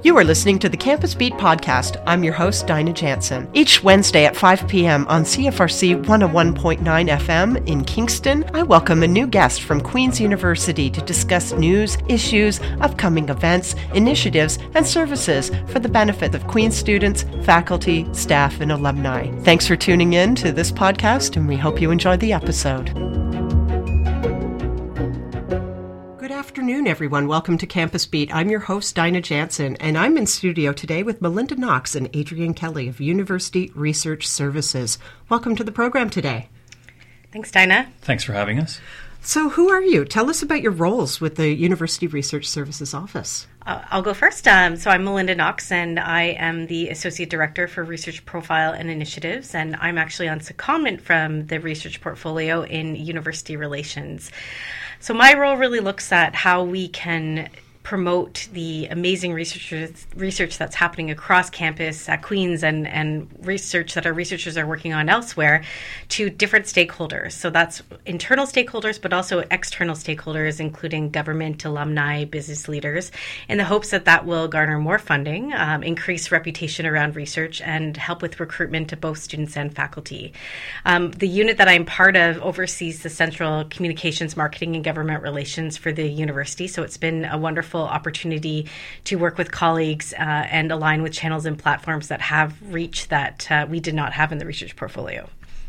You are listening to the Campus Beat podcast. I'm your host, Dinah Jansen. Each Wednesday at 5 p.m. on CFRC 101.9 FM in Kingston, I welcome a new guest from Queen's University to discuss news, issues, upcoming events, initiatives, and services for the benefit of Queen's students, faculty, staff, and alumni. Thanks for tuning in to this podcast, and we hope you enjoy the episode. Good afternoon, everyone. Welcome to Campus Beat. I'm your host, Dinah Jansen, and I'm in studio today with Melinda Knox and Adrienne Kelly of University Research Services. Welcome to the program today. Thanks, Dinah. Thanks for having us. So who are you? Tell us about your roles with the University Research Services Office. I'll go first. So I'm Melinda Knox, and I am the Associate Director for Research Profile and Initiatives, and I'm actually on secondment from the research portfolio in University Relations. So my role really looks at how we can promote the amazing research that's happening across campus at Queen's and research that our researchers are working on elsewhere to different stakeholders. So that's internal stakeholders, but also external stakeholders, including government, alumni, business leaders, in the hopes that that will garner more funding, increase reputation around research, and help with recruitment to both students and faculty. The unit that I'm part of oversees the Central Communications, Marketing, and Government Relations for the university, so it's been a wonderful opportunity to work with colleagues and align with channels and platforms that have reach that we did not have in the research portfolio.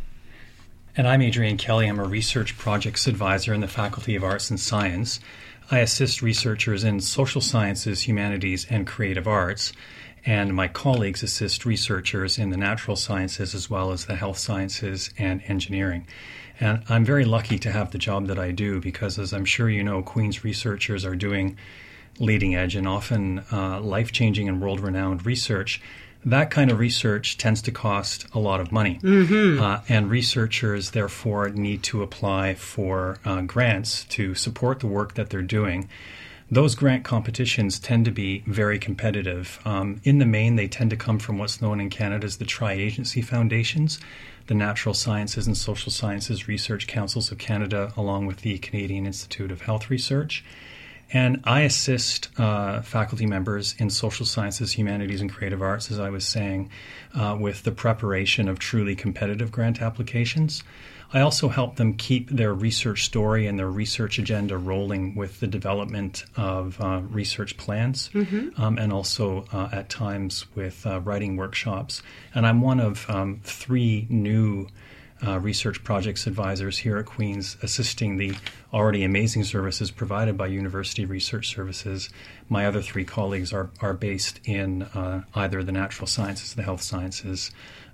And I'm Adrienne Kelly. I'm a research projects advisor in the Faculty of Arts and Science. I assist researchers in social sciences, humanities, and creative arts. And my colleagues assist researchers in the natural sciences as well as the health sciences and engineering. And I'm very lucky to have the job that I do because, as I'm sure you know, Queen's researchers are doing leading edge and often life-changing and world-renowned research. That kind of research tends to cost a lot of money. And researchers, therefore, need to apply for grants to support the work that they're doing. Those grant competitions tend to be very competitive. In the main, they tend to come from what's known in Canada as the Tri-Agency Foundations, the Natural Sciences and Social Sciences Research Councils of Canada, along with the Canadian Institute of Health Research. And I assist faculty members in social sciences, humanities, and creative arts, as I was saying, with the preparation of truly competitive grant applications. I also help them keep their research story and their research agenda rolling with the development of research plans, and also at times with writing workshops. And I'm one of three new research projects advisors here at Queen's, assisting the already amazing services provided by University Research Services. My other three colleagues are based in either the natural sciences, the health sciences,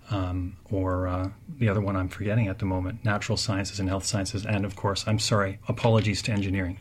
or the other one I'm forgetting at the moment, natural sciences and health sciences, and of course, I'm sorry, apologies to engineering.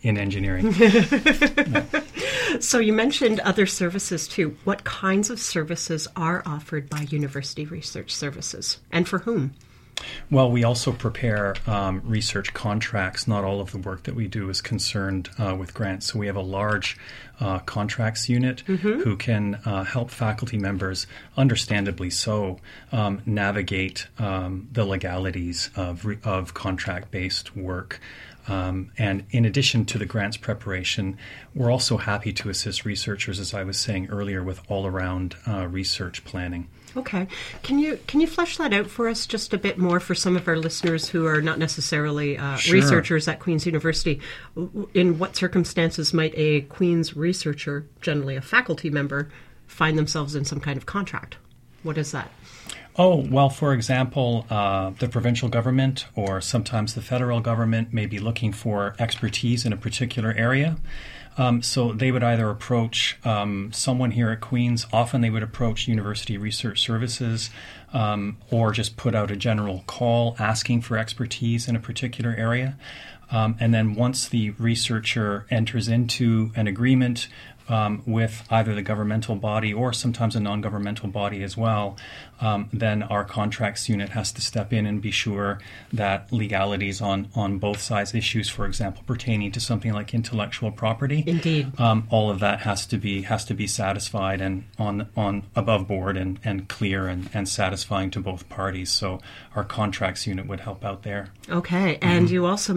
So you mentioned other services too. What kinds of services are offered by University Research Services, and for whom? Well, we also prepare research contracts. Not all of the work that we do is concerned with grants. So we have a large contracts unit who can help faculty members, understandably so, navigate the legalities of contract-based work. And in addition to the grants preparation, we're also happy to assist researchers, as I was saying earlier, with all-around research planning. Okay. Can you flesh that out for us just a bit more for some of our listeners who are not necessarily researchers at Queen's University? In what circumstances might a Queen's researcher, generally a faculty member, find themselves in some kind of contract? What is that? Oh, well, for example, the provincial government or sometimes the federal government may be looking for expertise in a particular area. So they would either approach someone here at Queen's, often they would approach University Research Services, or just put out a general call asking for expertise in a particular area. And then once the researcher enters into an agreement with either the governmental body or sometimes a non-governmental body as well, then our contracts unit has to step in and be sure that legalities on both sides, issues, for example, pertaining to something like intellectual property, indeed, all of that has to be satisfied and on above board and clear and satisfying to both parties. So our contracts unit would help out there. Okay, and you also mentioned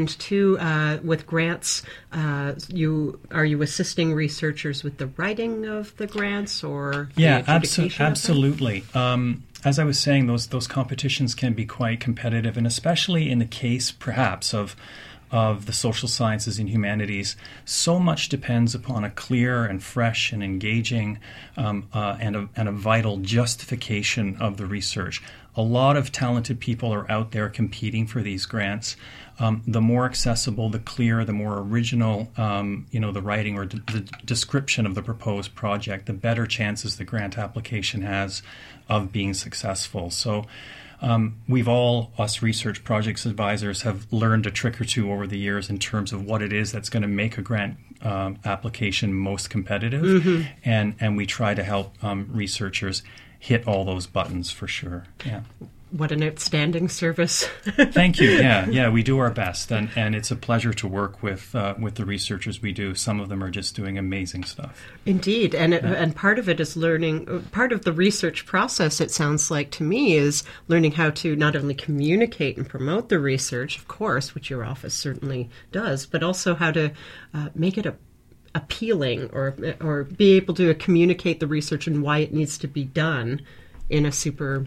mind too, with grants, are you assisting researchers with the writing of the grants or the adjudication absolutely. As I was saying, those competitions can be quite competitive, and especially in the case, perhaps, of the social sciences and humanities, so much depends upon a clear and fresh and engaging and a vital justification of the research. A lot of talented people are out there competing for these grants. The more accessible, the clearer, the more original, the writing or the description of the proposed project, the better chances the grant application has of being successful. So we've all, us research projects advisors, have learned a trick or two over the years in terms of what it is that's going to make a grant application most competitive, and we try to help researchers hit all those buttons for sure. Yeah. What an outstanding service. Thank you. Yeah, we do our best, and it's a pleasure to work with the researchers we do. Some of them are just doing amazing stuff. Indeed, and part of it is learning, part of the research process, it sounds like to me, is learning how to not only communicate and promote the research, of course, which your office certainly does, but also how to make it appealing or be able to communicate the research and why it needs to be done in a super,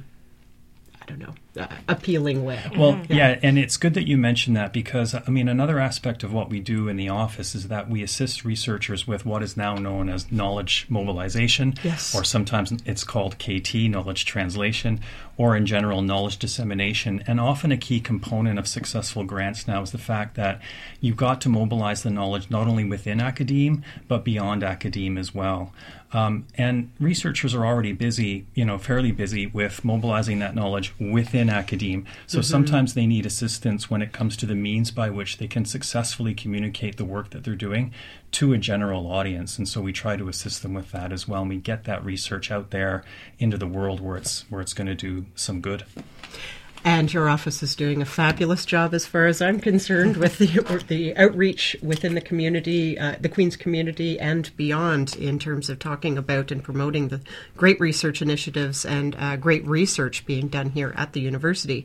appealing way. Well, yeah, and it's good that you mentioned that because, another aspect of what we do in the office is that we assist researchers with what is now known as knowledge mobilization, or sometimes it's called KT, knowledge translation, or in general, knowledge dissemination. And often a key component of successful grants now is the fact that you've got to mobilize the knowledge not only within academe, but beyond academe as well. And researchers are already busy, fairly busy with mobilizing that knowledge within academe. So sometimes they need assistance when it comes to the means by which they can successfully communicate the work that they're doing to a general audience. And so we try to assist them with that as well. And we get that research out there into the world where it's going to do some good. And your office is doing a fabulous job, as far as I'm concerned, with the outreach within the community, the Queen's community, and beyond, in terms of talking about and promoting the great research initiatives and great research being done here at the university.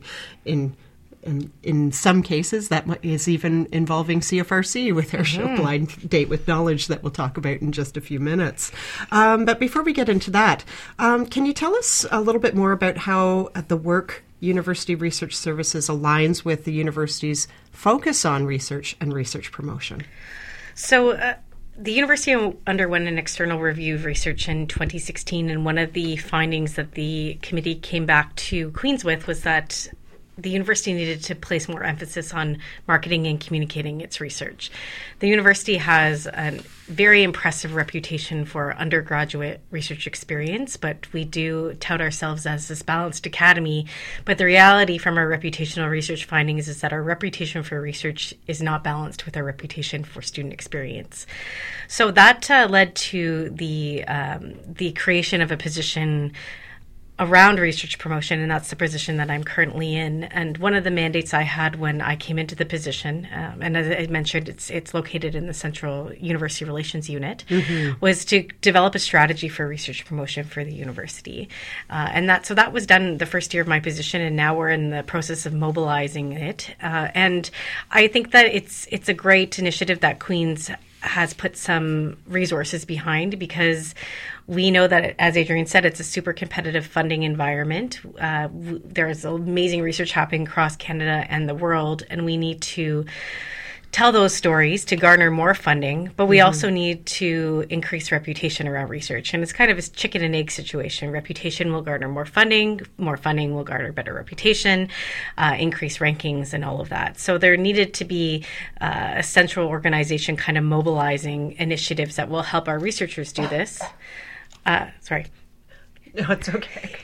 In some cases, that is even involving CFRC with our show Blind Date with Knowledge that we'll talk about in just a few minutes. But before we get into that, can you tell us a little bit more about how the work University Research Services aligns with the university's focus on research and research promotion? So the university underwent an external review of research in 2016, and one of the findings that the committee came back to Queen's with was that the university needed to place more emphasis on marketing and communicating its research. The university has a very impressive reputation for undergraduate research experience, but we do tout ourselves as this balanced academy. But the reality from our reputational research findings is that our reputation for research is not balanced with our reputation for student experience. So that led to the creation of a position around research promotion, and that's the position that I'm currently in. And one of the mandates I had when I came into the position, and as I mentioned, it's located in the Central University Relations Unit, was to develop a strategy for research promotion for the university. And that was done the first year of my position, and now we're in the process of mobilizing it. And I think that it's a great initiative that Queen's has put some resources behind, because we know that, as Adrienne said, it's a super competitive funding environment. There's amazing research happening across Canada and the world, and we need to tell those stories to garner more funding, but we also need to increase reputation around research. And it's kind of a chicken and egg situation. Reputation will garner more funding will garner better reputation, increase rankings, and all of that. So there needed to be a central organization kind of mobilizing initiatives that will help our researchers do this. Sorry. No, it's okay.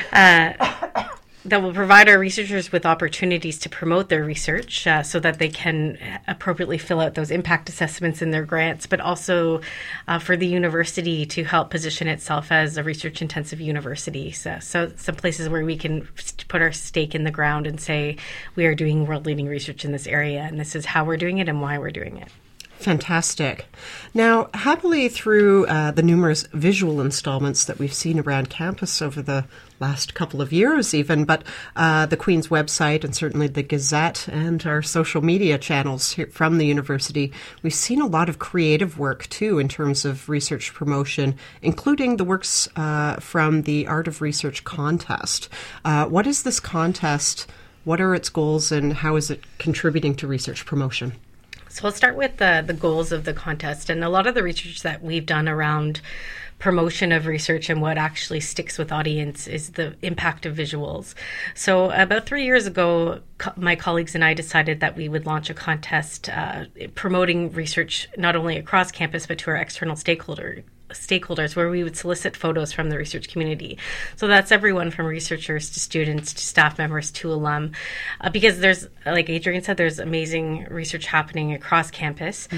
That will provide our researchers with opportunities to promote their research so that they can appropriately fill out those impact assessments in their grants, but also for the university to help position itself as a research-intensive university. So some places where we can put our stake in the ground and say, we are doing world-leading research in this area, and this is how we're doing it and why we're doing it. Fantastic. Now, happily through the numerous visual installments that we've seen around campus over the last couple of years even, but the Queen's website and certainly the Gazette and our social media channels here from the university, we've seen a lot of creative work too in terms of research promotion, including the works from the Art of Research contest. What is this contest? What are its goals and how is it contributing to research promotion? So I'll start with the goals of the contest. And a lot of the research that we've done around promotion of research and what actually sticks with audience is the impact of visuals. So about 3 years ago, my colleagues and I decided that we would launch a contest promoting research not only across campus but to our external stakeholders, where we would solicit photos from the research community. So that's everyone from researchers to students to staff members to alum, because there's, like Adrienne said, there's amazing research happening across campus.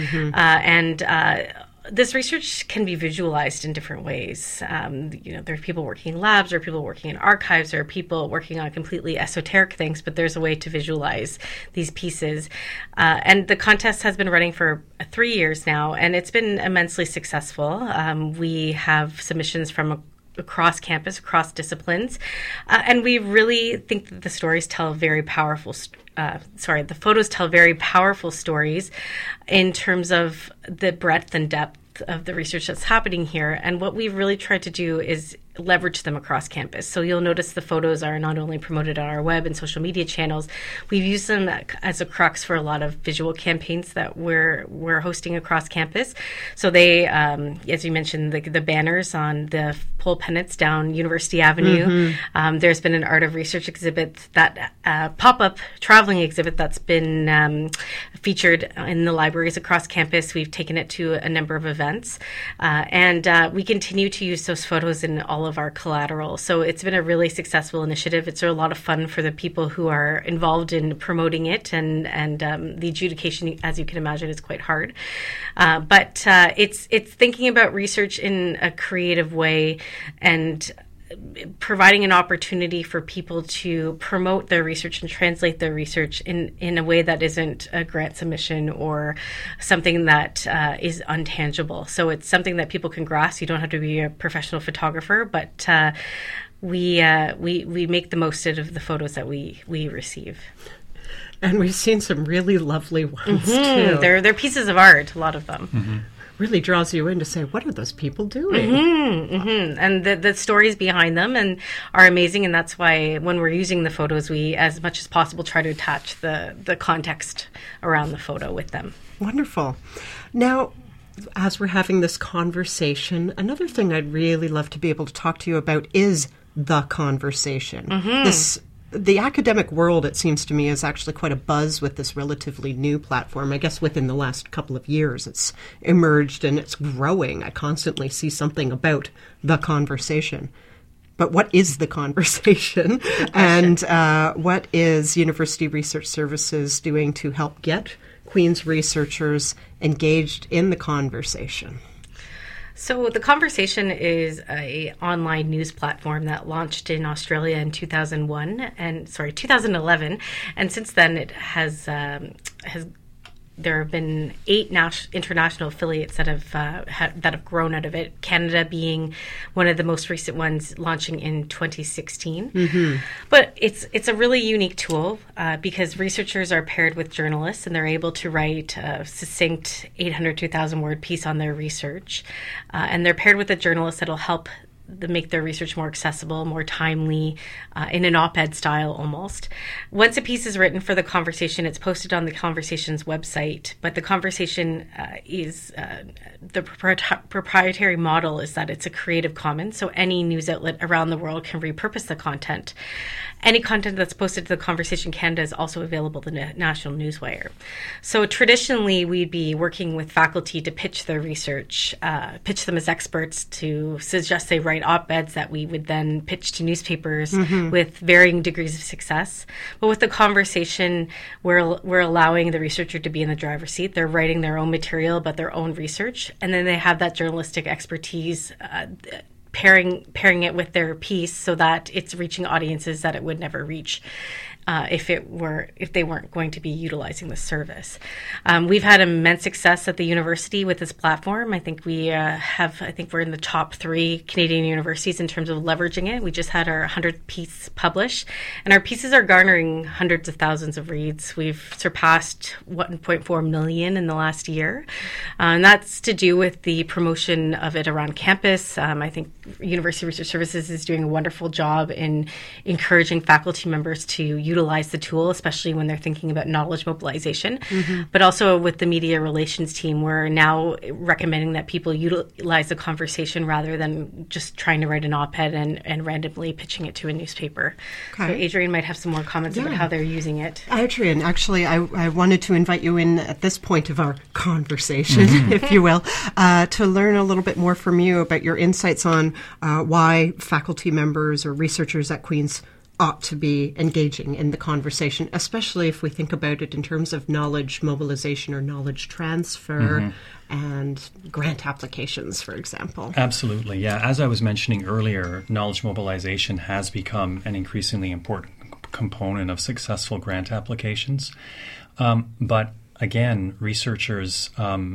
And this research can be visualized in different ways. There are people working in labs, or people working in archives, or people working on completely esoteric things, but there's a way to visualize these pieces. And the contest has been running for 3 years now, and it's been immensely successful. We have submissions from across campus, across disciplines, and we really think that the stories tell very powerful the photos tell very powerful stories in terms of the breadth and depth of the research that's happening here. And what we've really tried to do is leverage them across campus. So you'll notice the photos are not only promoted on our web and social media channels, we've used them as a crux for a lot of visual campaigns that we're hosting across campus. So they, as you mentioned, the banners on the pole pennants down University Avenue. There's been an Art of Research exhibit, that pop-up traveling exhibit that's been featured in the libraries across campus. We've taken it to a number of events, and we continue to use those photos in all of our collateral. So it's been a really successful initiative. It's a lot of fun for the people who are involved in promoting it, and the adjudication, as you can imagine, is quite hard. But it's thinking about research in a creative way and providing an opportunity for people to promote their research and translate their research in a way that isn't a grant submission or something that is untangible. So it's something that people can grasp. You don't have to be a professional photographer, but we make the most out of the photos that we receive. And we've seen some really lovely ones too. They're pieces of art, a lot of them. Really draws you in to say, what are those people doing? And the stories behind them and are amazing, and that's why when we're using the photos, we, as much as possible, try to attach the context around the photo with them. Wonderful. Now, as we're having this conversation, another thing I'd really love to be able to talk to you about is the conversation. The academic world, it seems to me, is actually quite a buzz with this relatively new platform. I guess within the last couple of years, it's emerged and it's growing. I constantly see something about the conversation. But what is the conversation? And what is University Research Services doing to help get Queen's researchers engaged in the conversation? So the Conversation is an online news platform that launched in Australia in 2011, and since then it has there have been 8 international affiliates that have grown out of it. Canada being one of the most recent ones, launching in 2016. But it's a really unique tool because researchers are paired with journalists, and they're able to write a succinct 800 to 1,000 word piece on their research, and they're paired with a journalist that'll help make their research more accessible, more timely, in an op-ed style almost. Once a piece is written for the Conversation, it's posted on the Conversation's website, but the Conversation is, the proprietary model is that it's a Creative Commons, so any news outlet around the world can repurpose the content. Any content that's posted to the Conversation Canada is also available to the National Newswire. So traditionally, we'd be working with faculty to pitch their research, pitch them as experts, to suggest they write op-eds that we would then pitch to newspapers with varying degrees of success. But with the Conversation, we're allowing the researcher to be in the driver's seat. They're writing their own material about their own research, and then they have that journalistic expertise pairing it with their piece so that it's reaching audiences that it would never reach if they weren't going to be utilizing the service. We've had immense success at the university with this platform. I think we're in the top 3 Canadian universities in terms of leveraging it. We just had our 100th piece published, and our pieces are garnering hundreds of thousands of reads. We've surpassed 1.4 million in the last year, and that's to do with the promotion of it around campus. I think University Research Services is doing a wonderful job in encouraging faculty members to utilize the tool, especially when they're thinking about knowledge mobilization. But also with the media relations team, we're now recommending that people utilize the conversation rather than just trying to write an op-ed and randomly pitching it to a newspaper. Okay. So Adrienne might have some more comments about how they're using it. Adrienne, actually, I wanted to invite you in at this point of our conversation, if you will, to learn a little bit more from you about your insights on why faculty members or researchers at Queen's ought to be engaging in the conversation, especially if we think about it in terms of knowledge mobilization or knowledge transfer and grant applications, for example. Absolutely, yeah. As I was mentioning earlier, knowledge mobilization has become an increasingly important component of successful grant applications. But again, researchers,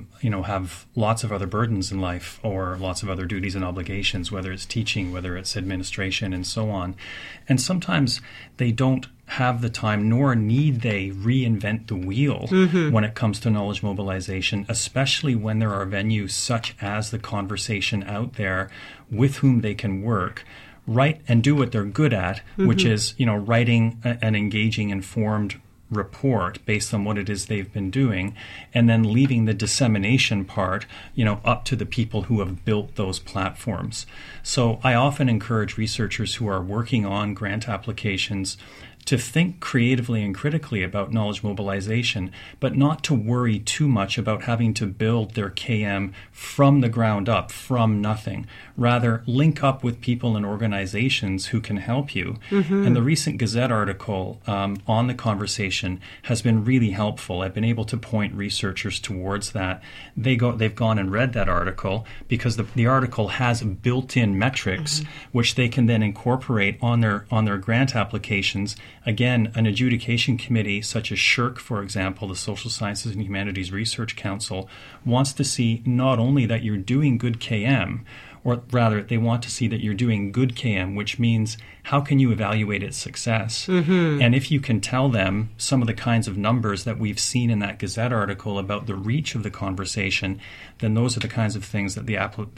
have lots of other burdens in life or lots of other duties and obligations, whether it's teaching, whether it's administration, and so on. And sometimes they don't have the time, nor need they reinvent the wheel when it comes to knowledge mobilization, especially when there are venues such as the conversation out there with whom they can work, write and do what they're good at, which is, writing an engaging, informed report based on what it is they've been doing, and then leaving the dissemination part, up to the people who have built those platforms. So I often encourage researchers who are working on grant applications to think creatively and critically about knowledge mobilization, but not to worry too much about having to build their KM from the ground up, from nothing. Rather, link up with people and organizations who can help you. And the recent Gazette article on the conversation has been really helpful. I've been able to point researchers towards that. They've gone and read that article because the article has built-in metrics which they can then incorporate on their grant applications. Again, an adjudication committee such as SSHRC, for example, the Social Sciences and Humanities Research Council, wants to see not only that you're doing good KM, or rather, they want to see that you're doing good KM, which means how can you evaluate its success? And if you can tell them some of the kinds of numbers that we've seen in that Gazette article about the reach of the conversation, then those are the kinds of things that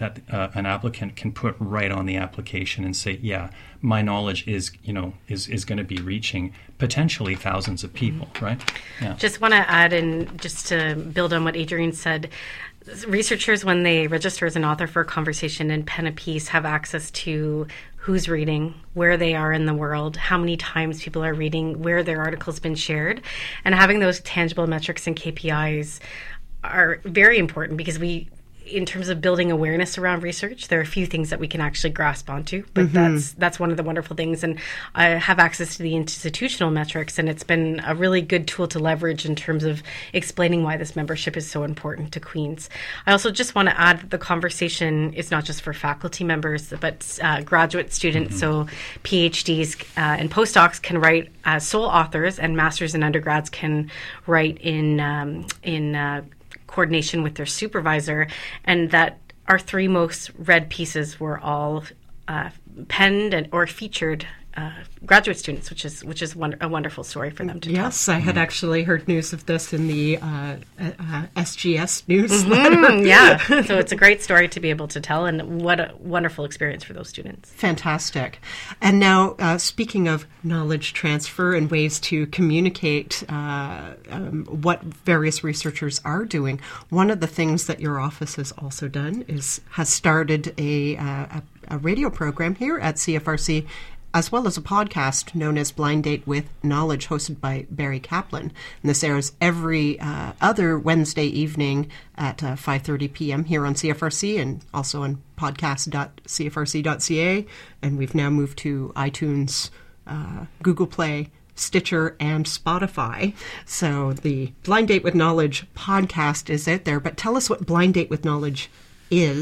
an applicant can put right on the application and say, yeah, my knowledge is going to be reaching potentially thousands of people, right? Yeah. Just want to add in, just to build on what Adrienne said, researchers, when they register as an author for a conversation and pen a piece, have access to who's reading, where they are in the world, how many times people are reading, where their article's been shared. And having those tangible metrics and KPIs are very important because in terms of building awareness around research, there are a few things that we can actually grasp onto, but that's one of the wonderful things. And I have access to the institutional metrics, and it's been a really good tool to leverage in terms of explaining why this membership is so important to Queen's. I also just want to add that the conversation is not just for faculty members, but graduate students, so PhDs and postdocs can write as sole authors, and masters and undergrads can write in coordination with their supervisor, and that our 3 most read pieces were all penned or featured graduate students, which is a wonderful story for them to tell. Yes, I had actually heard news of this in the SGS newsletter. Yeah, so it's a great story to be able to tell, and what a wonderful experience for those students. Fantastic. And now, speaking of knowledge transfer and ways to communicate what various researchers are doing, one of the things that your office has also done has started a radio program here at CFRC, as well as a podcast known as Blind Date with Knowledge, hosted by Barry Kaplan. And this airs every other Wednesday evening at 5:30 p.m. here on CFRC, and also on podcast.cfrc.ca. And we've now moved to iTunes, Google Play, Stitcher, and Spotify. So the Blind Date with Knowledge podcast is out there. But tell us what Blind Date with Knowledge is,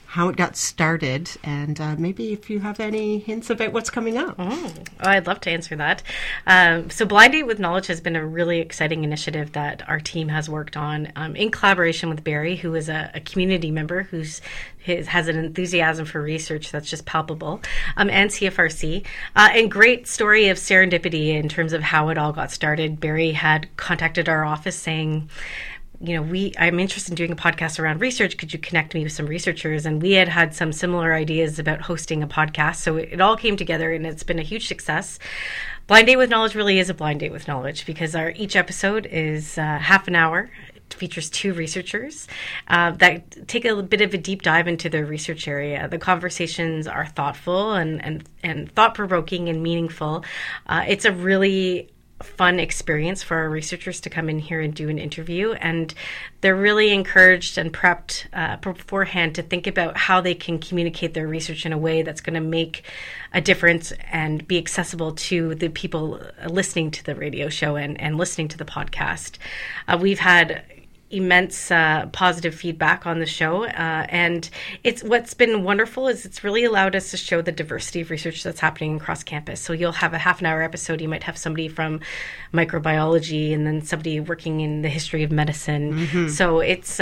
how it got started, and maybe if you have any hints about what's coming up. Oh, I'd love to answer that. So Blind Date with Knowledge has been a really exciting initiative that our team has worked on in collaboration with Barry, who is a community member who has an enthusiasm for research that's just palpable, and CFRC. And great story of serendipity in terms of how it all got started. Barry had contacted our office saying, I'm interested in doing a podcast around research. Could you connect me with some researchers? And we had some similar ideas about hosting a podcast. So it all came together, and it's been a huge success. Blind Date with Knowledge really is a blind date with knowledge, because each episode is half an hour. It features 2 researchers that take a bit of a deep dive into their research area. The conversations are thoughtful and thought-provoking and meaningful. It's a really fun experience for our researchers to come in here and do an interview, and they're really encouraged and prepped beforehand to think about how they can communicate their research in a way that's going to make a difference and be accessible to the people listening to the radio show and listening to the podcast. We've had immense positive feedback on the show, and what's been wonderful is it's really allowed us to show the diversity of research that's happening across campus. So you'll have a half an hour episode, you might have somebody from microbiology and then somebody working in the history of medicine. Mm-hmm. So it's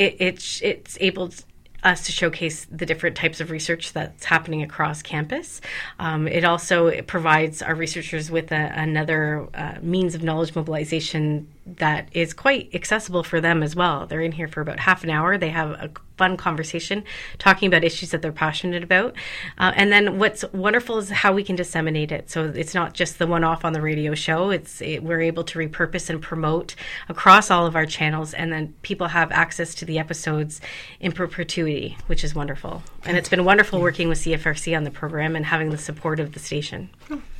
able us to showcase the different types of research that's happening across campus. It also provides our researchers with another means of knowledge mobilization that is quite accessible for them as well. They're in here for about half an hour. They have a fun conversation talking about issues that they're passionate about. And then what's wonderful is how we can disseminate it. So it's not just the one-off on the radio show. We're able to repurpose and promote across all of our channels, and then people have access to the episodes in perpetuity, which is wonderful. And it's been wonderful working with CFRC on the program and having the support of the station.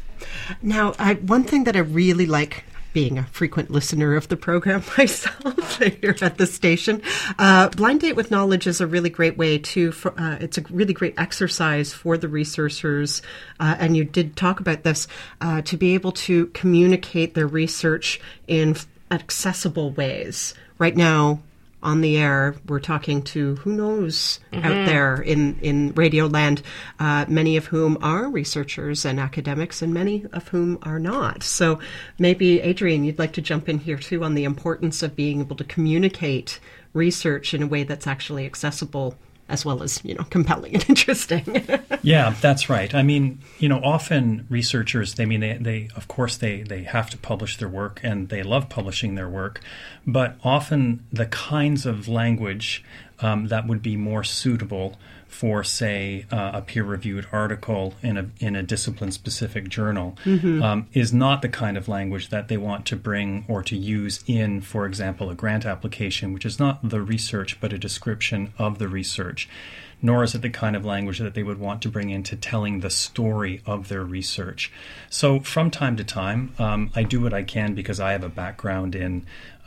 Now, one thing that I really like, being a frequent listener of the program myself here at the station, Blind Date with Knowledge is a really great way it's a really great exercise for the researchers, and you did talk about this, to be able to communicate their research in accessible ways. Right now, on the air, we're talking to who knows out there in Radio Land, many of whom are researchers and academics, and many of whom are not. So maybe, Adrian, you'd like to jump in here too on the importance of being able to communicate research in a way that's actually accessible, as well as, compelling and interesting. Yeah, that's right. I mean, often researchers, they of course, they have to publish their work, and they love publishing their work, but often the kinds of language that would be more suitable for, say, a peer-reviewed article in a discipline-specific journal is not the kind of language that they want to bring or to use in, for example, a grant application, which is not the research but a description of the research. Nor is it the kind of language that they would want to bring into telling the story of their research. So from time to time, I do what I can, because I have a background in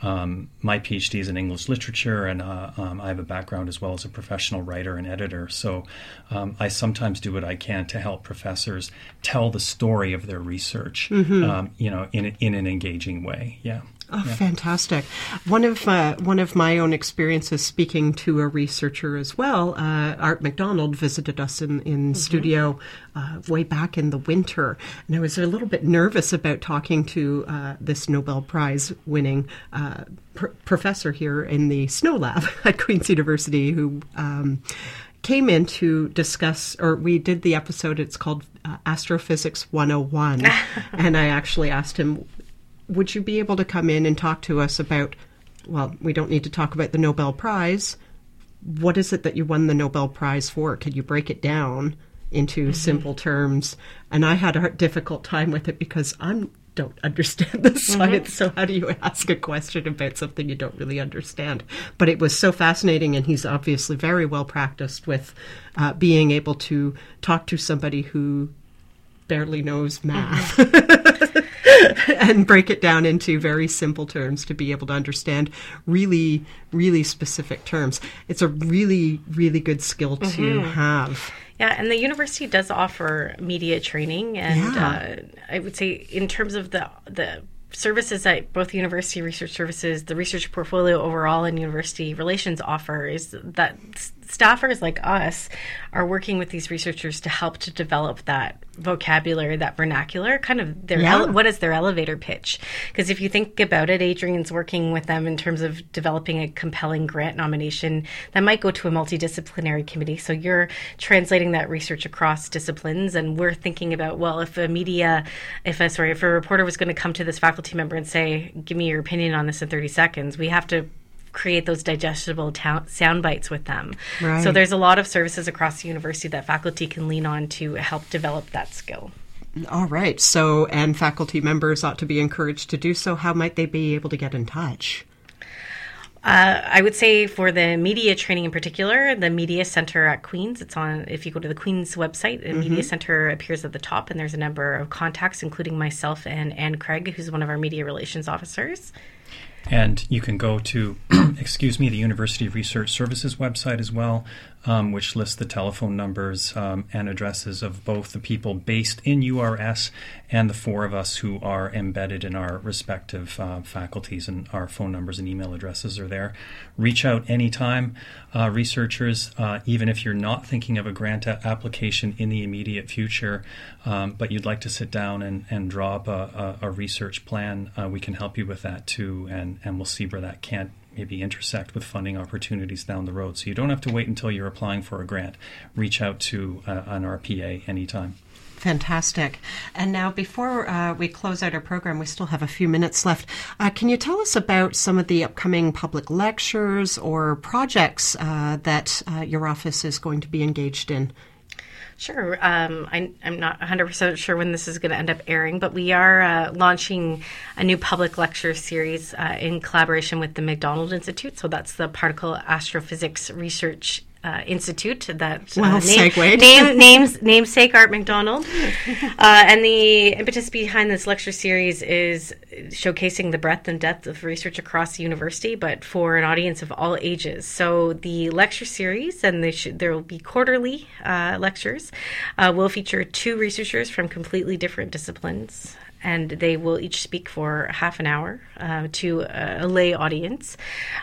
my PhD is in English literature, and I have a background as well as a professional writer and editor. So I sometimes do what I can to help professors tell the story of their research, in an engaging way. Yeah. Oh, yeah. Fantastic. One of my own experiences speaking to a researcher as well, Art McDonald visited us in studio way back in the winter. And I was a little bit nervous about talking to this Nobel Prize winning professor here in the Snow Lab at Queen's University, who came in to discuss, or we did the episode, it's called Astrophysics 101. And I actually asked him, would you be able to come in and talk to us about, well, we don't need to talk about the Nobel Prize. What is it that you won the Nobel Prize for? Could you break it down into simple terms? And I had a difficult time with it because I don't understand the science. So how do you ask a question about something you don't really understand? But it was so fascinating, and he's obviously very well practiced with being able to talk to somebody who barely knows math. And break it down into very simple terms to be able to understand really, really specific terms. It's a really, really good skill to have. Yeah, and the university does offer media training, and I would say in terms of the services that both University Research Services, the research portfolio overall, and University Relations offer, is that staffers like us are working with these researchers to help to develop that vocabulary, that vernacular, kind of their what is their elevator pitch? Because if you think about it, Adrian's working with them in terms of developing a compelling grant nomination that might go to a multidisciplinary committee. So you're translating that research across disciplines, and we're thinking about, well, if a reporter was going to come to this faculty member and say, give me your opinion on this in 30 seconds, we have to create those digestible sound bites with them. Right. So there's a lot of services across the university that faculty can lean on to help develop that skill. All right. So, and faculty members ought to be encouraged to do so. How might they be able to get in touch? I would say for the media training in particular, the Media Center at Queen's, it's on, if you go to the Queen's website, the Media Center appears at the top, and there's a number of contacts, including myself and Anne Craig, who's one of our media relations officers. And you can go to, the University Research Services website as well, which lists the telephone numbers and addresses of both the people based in URS and the four of us who are embedded in our respective faculties, and our phone numbers and email addresses are there. Reach out anytime, researchers, even if you're not thinking of a grant application in the immediate future, but you'd like to sit down and draw up a research plan, we can help you with that too, and we'll see where that can't maybe intersect with funding opportunities down the road. So you don't have to wait until you're applying for a grant. Reach out to an RPA anytime. Fantastic. And now, before we close out our program, we still have a few minutes left. Can you tell us about some of the upcoming public lectures or projects that your office is going to be engaged in? Sure. I'm not 100% sure when this is going to end up airing, but we are launching a new public lecture series in collaboration with the McDonald Institute. So that's the Particle Astrophysics Research Institute, that namesake Art McDonald. And the impetus behind this lecture series is showcasing the breadth and depth of research across the university, but for an audience of all ages. So the lecture series, and there will be quarterly lectures, will feature two researchers from completely different disciplines, and they will each speak for half an hour to a lay audience.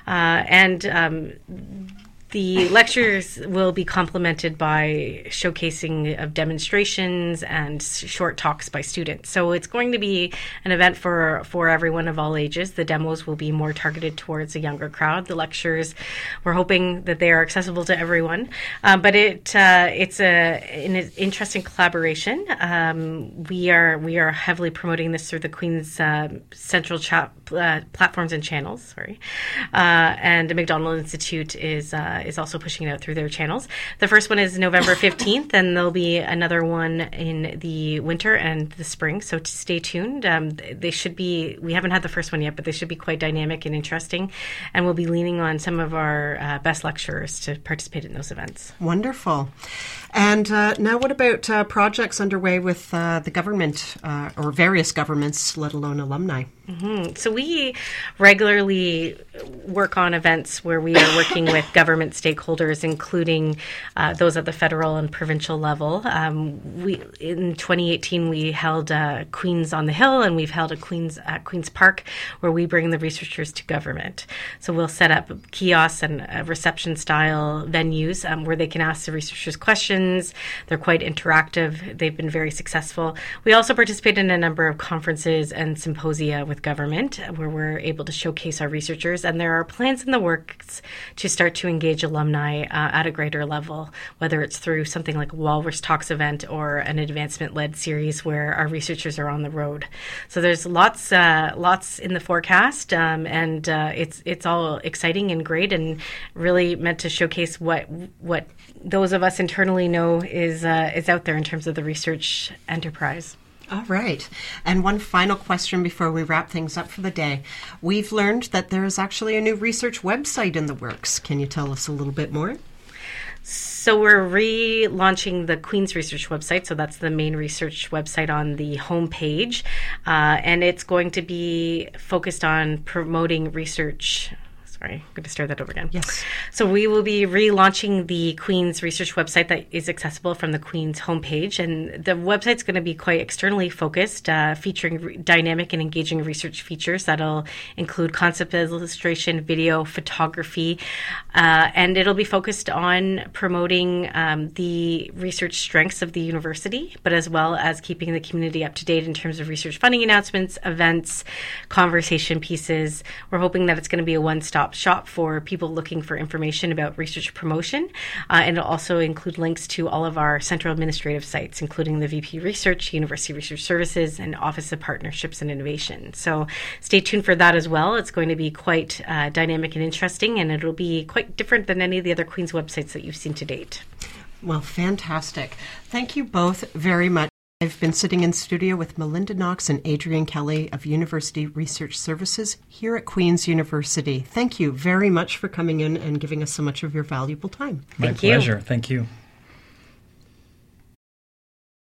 The lectures will be complemented by showcasing of demonstrations and short talks by students. So it's going to be an event for everyone of all ages. The demos will be more targeted towards a younger crowd. The lectures, we're hoping that they are accessible to everyone. But it's an interesting collaboration. We are heavily promoting this through the Queen's central platforms and channels. And the McDonald Institute is also pushing it out through their channels. The first one is November 15th, and there'll be another one in the winter and the spring, so stay tuned. We haven't had the first one yet, but they should be quite dynamic and interesting, and we'll be leaning on some of our best lecturers to participate in those events. Wonderful. And now what about projects underway with the government or various governments, let alone alumni? Mm-hmm. So we regularly work on events where we are working with government stakeholders, including those at the federal and provincial level. In 2018, we held Queens on the Hill, and we've held a Queens at Queens Park, where we bring the researchers to government. So we'll set up kiosks and reception-style venues where they can ask the researchers questions. They're quite interactive. They've been very successful. We also participate in a number of conferences and symposia with government where we're able to showcase our researchers, and there are plans in the works to start to engage alumni at a greater level, whether it's through something like a Walrus Talks event or an advancement-led series where our researchers are on the road. So there's lots in the forecast, and it's all exciting and great, and really meant to showcase what those of us internally know is out there in terms of the research enterprise. All right. And one final question before we wrap things up for the day. We've learned that there is actually a new research website in the works. Can you tell us a little bit more? So we're relaunching the Queen's Research website. So that's the main research website on the homepage. And it's going to be focused on promoting research. Sorry, I'm going to start that over again. Yes. So we will be relaunching the Queen's research website that is accessible from the Queen's homepage. And the website's going to be quite externally focused, featuring dynamic and engaging research features that'll include concept illustration, video, photography, and it'll be focused on promoting the research strengths of the university, but as well as keeping the community up to date in terms of research funding announcements, events, conversation pieces. We're hoping that it's going to be a one-stop shop for people looking for information about research promotion, and it'll also include links to all of our central administrative sites, including the VP Research, University Research Services, and Office of Partnerships and Innovation. So stay tuned for that as well. It's going to be quite dynamic and interesting, and it'll be quite different than any of the other Queen's websites that you've seen to date. Well, fantastic. Thank you both very much. I've been sitting in studio with Melinda Knox and Adrienne Kelly of University Research Services here at Queen's University. Thank you very much for coming in and giving us so much of your valuable time. My pleasure. Thank you.